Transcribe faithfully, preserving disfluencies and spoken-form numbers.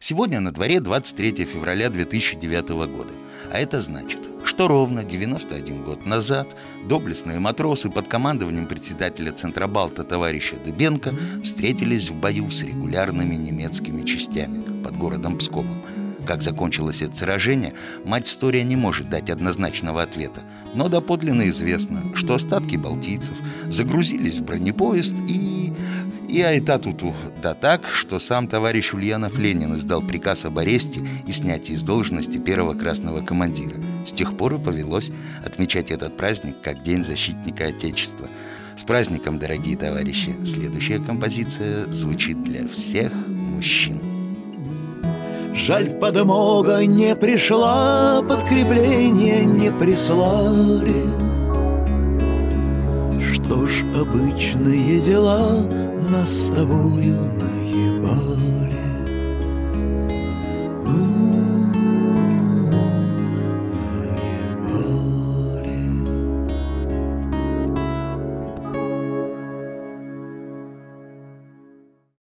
Сегодня на дворе двадцать третьего февраля две тысячи девятого года. А это значит, что ровно девяносто один год назад доблестные матросы под командованием председателя Центробалта товарища Дыбенко встретились в бою с регулярными немецкими частями под городом Псковом. Как закончилось это сражение, мать-история не может дать однозначного ответа, но доподлинно известно, что остатки балтийцев загрузились в бронепоезд и... и айта-туту, да так, что сам товарищ Ульянов Ленин издал приказ об аресте и снятии с должности первого красного командира. С тех пор и повелось отмечать этот праздник как День защитника Отечества. С праздником, дорогие товарищи! Следующая композиция звучит для всех мужчин. Жаль, подмога не пришла, подкрепление не прислали. Что ж, обычные дела нас с тобою